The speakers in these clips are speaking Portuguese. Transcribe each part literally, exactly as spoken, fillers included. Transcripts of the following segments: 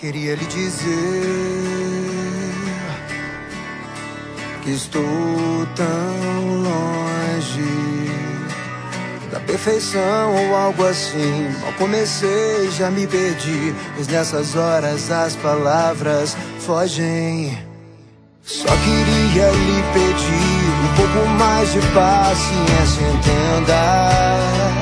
Queria lhe dizer que estou tão longe da perfeição ou algo assim. Mal comecei, já me perdi, pois nessas horas as palavras fogem. Só queria lhe pedir um pouco mais de paciência, entenda.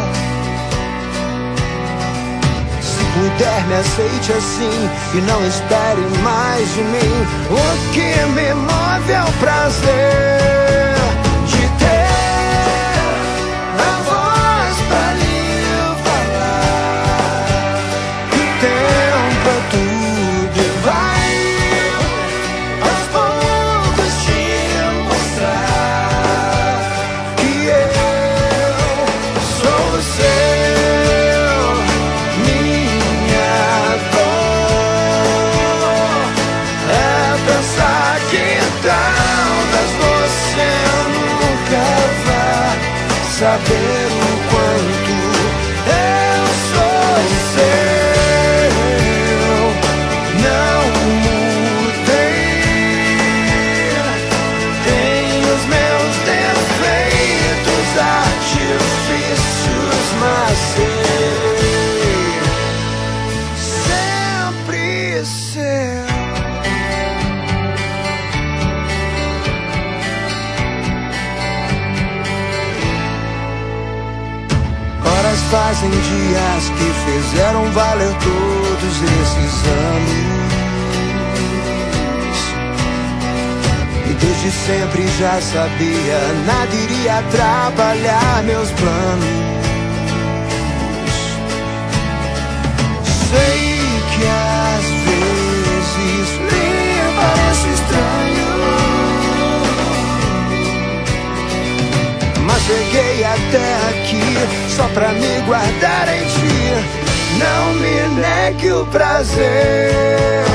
Se puder, me aceite assim e não espere mais de mim. O que me move é o prazer de ter a voz pra lhe falar. O tempo é tudo e vai aos poucos te mostrar que eu sou o seu. Saber o quanto eu sou seu, não mudei. Tenho os meus defeitos, artifícios, mas sei sempre seu. Fazem dias que fizeram valer todos esses anos, e desde sempre já sabia, nada iria atrapalhar meus planos. Sei que às vezes lhe parece estranho, mas cheguei até aqui só pra me guardar em ti. Não me negue o prazer